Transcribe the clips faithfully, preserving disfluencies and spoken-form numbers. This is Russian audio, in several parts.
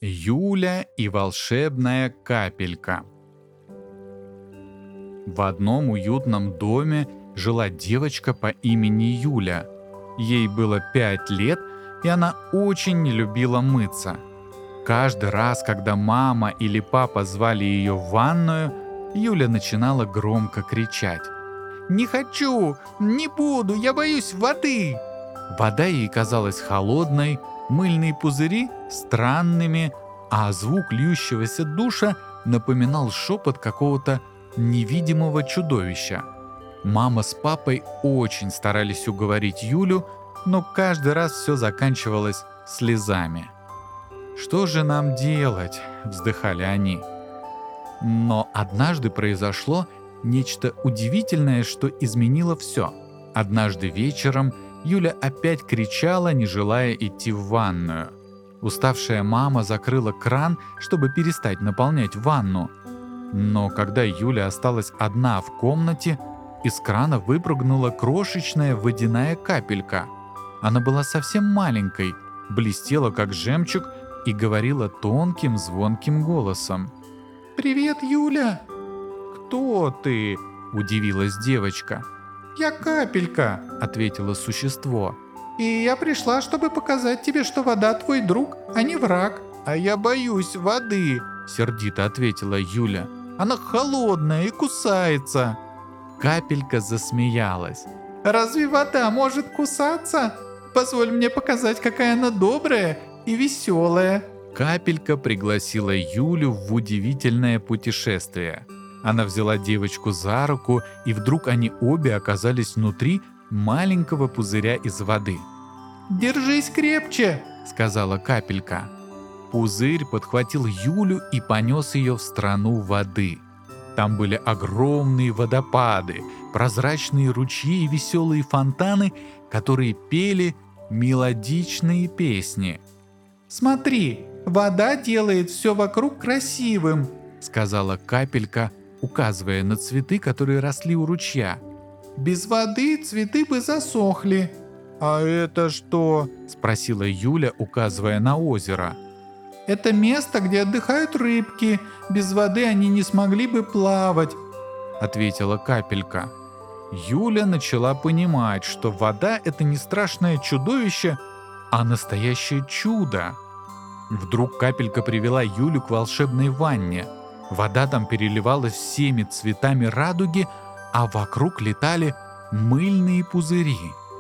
Юля и волшебная капелька. В одном уютном доме жила девочка по имени Юля. Ей было пять лет, и она очень не любила мыться. Каждый раз, когда мама или папа звали ее в ванную, Юля начинала громко кричать: «Не хочу! Не буду! Я боюсь воды!» Вода ей казалась холодной, мыльные пузыри странными, а звук льющегося душа напоминал шепот какого-то невидимого чудовища. Мама с папой очень старались уговорить Юлю, но каждый раз все заканчивалось слезами. «Что же нам делать?» – вздыхали они. Но однажды произошло нечто удивительное, что изменило все. Однажды вечером Юля опять кричала, не желая идти в ванную. Уставшая мама закрыла кран, чтобы перестать наполнять ванну. Но когда Юля осталась одна в комнате, из крана выпрыгнула крошечная водяная капелька. Она была совсем маленькой, блестела как жемчуг и говорила тонким звонким голосом. «Привет, Юля!» «Кто ты?» – удивилась девочка. «Я Капелька», — ответило существо. «И я пришла, чтобы показать тебе, что вода твой друг, а не враг». «А я боюсь воды», — сердито ответила Юля. «Она холодная и кусается». Капелька засмеялась. «Разве вода может кусаться? Позволь мне показать, какая она добрая и веселая». Капелька пригласила Юлю в удивительное путешествие. Она взяла девочку за руку, и вдруг они обе оказались внутри маленького пузыря из воды. «Держись крепче», — сказала Капелька. Пузырь подхватил Юлю и понес ее в страну воды. Там были огромные водопады, прозрачные ручьи и веселые фонтаны, которые пели мелодичные песни. «Смотри, вода делает все вокруг красивым», — сказала Капелька, указывая на цветы, которые росли у ручья. «Без воды цветы бы засохли». «А это что?» – спросила Юля, указывая на озеро. «Это место, где отдыхают рыбки. Без воды они не смогли бы плавать», – ответила Капелька. Юля начала понимать, что вода – это не страшное чудовище, а настоящее чудо. Вдруг Капелька привела Юлю к волшебной ванне. Вода там переливалась всеми цветами радуги, а вокруг летали мыльные пузыри.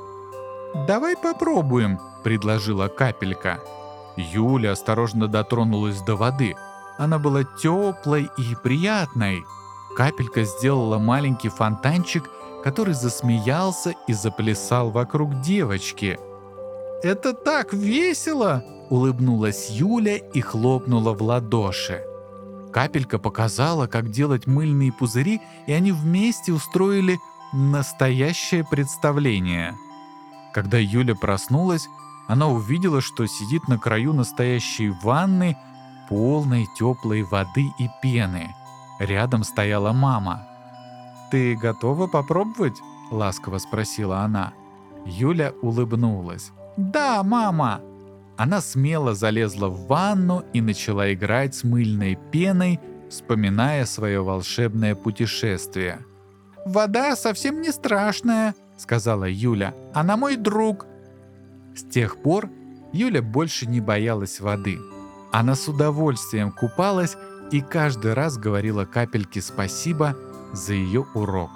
«Давай попробуем», — предложила Капелька. Юля осторожно дотронулась до воды. Она была теплой и приятной. Капелька сделала маленький фонтанчик, который засмеялся и заплясал вокруг девочки. «Это так весело!» — улыбнулась Юля и хлопнула в ладоши. Капелька показала, как делать мыльные пузыри, и они вместе устроили настоящее представление. Когда Юля проснулась, она увидела, что сидит на краю настоящей ванны, полной теплой воды и пены. Рядом стояла мама. «Ты готова попробовать?» — ласково спросила она. Юля улыбнулась. «Да, мама!» Она смело залезла в ванну и начала играть с мыльной пеной, вспоминая свое волшебное путешествие. «Вода совсем не страшная», — сказала Юля. «Она мой друг». С тех пор Юля больше не боялась воды. Она с удовольствием купалась и каждый раз говорила Капельке спасибо за ее урок.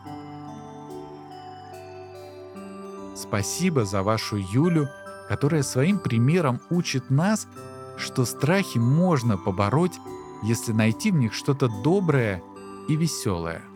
Спасибо за вашу Юлю, которая своим примером учит нас, что страхи можно побороть, если найти в них что-то доброе и веселое.